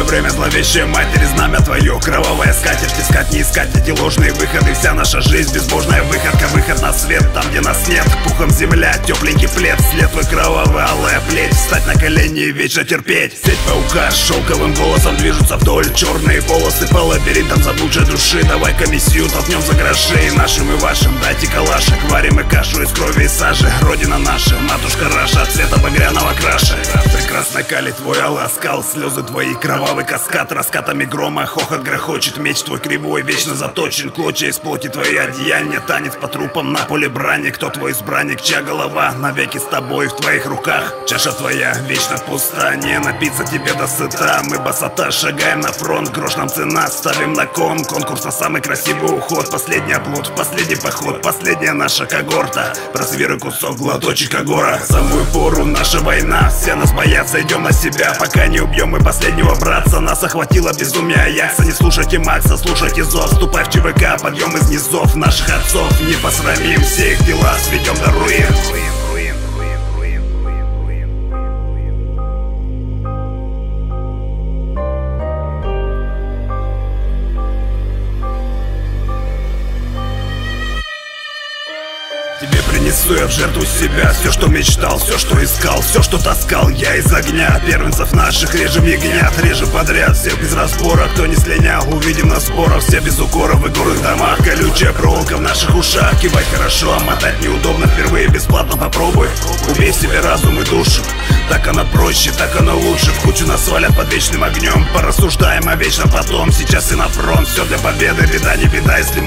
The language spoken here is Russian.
время зловещее матери, знамя твое, кровавая скатерть. Искать, не искать эти ложные выходы. Вся наша жизнь безбожная выходка. Выход на свет, там где нас нет. Пухом земля, тепленький плед. След твой кровавый, алая плеть. Встать на колени и вечно терпеть. Сеть паука с шелковым голосом движутся вдоль. Черные полосы по лабиринтам заблудшей души. Давай комиссию толкнем за грошей. Нашим и вашим дайте калашек. Варим и кашу из крови и сажи. Родина наша, матушка Раша, цвета багряного краша. Прекрасно калит твой алый оскал. Слезы твои, кровавый каскад. Раскатами грома хохот грохочет. Меч твой кривой, вечно заточен. Клочья из плоти твои одеяния. Танец по трупам на поле брани. Кто твой избранник, чья голова навеки с тобой в твоих руках. Чаша твоя вечно пуста, не напиться тебе до сыта. Мы босота, шагаем на фронт, грош нам цена. Ставим на кон, конкурс на самый красивый уход. Последний оплот, последний поход, последняя наша когорта. Просвируй кусок, глоточек огора. Самую пору наша война, все нас боятся, идем на себя. Пока не убьем мы последнего братца. Нас охватило безумие Аякса. Не слушайте Макса, слушайте зов. Вступай в ЧВК, подъем из низов наших отцов. Не посрамим, все их дела сведем до руин. Тебе принесу я в жертву себя. Все, что мечтал, все, что искал, все, что таскал я из огня. Первенцев наших режем ягнят, режем подряд всех без разбора. Кто не слинял, увидим на спорах. Все без укоров в игорных домах. Колючая проволока в наших ушах. Кивать хорошо, а мотать неудобно. Впервые бесплатно попробуй. Убей себе разум и душу. Так оно проще, так оно лучше. В кучу нас свалят под вечным огнем. Порассуждаем о вечном потом. Сейчас и на фронт, все для победы. Беда не беда, если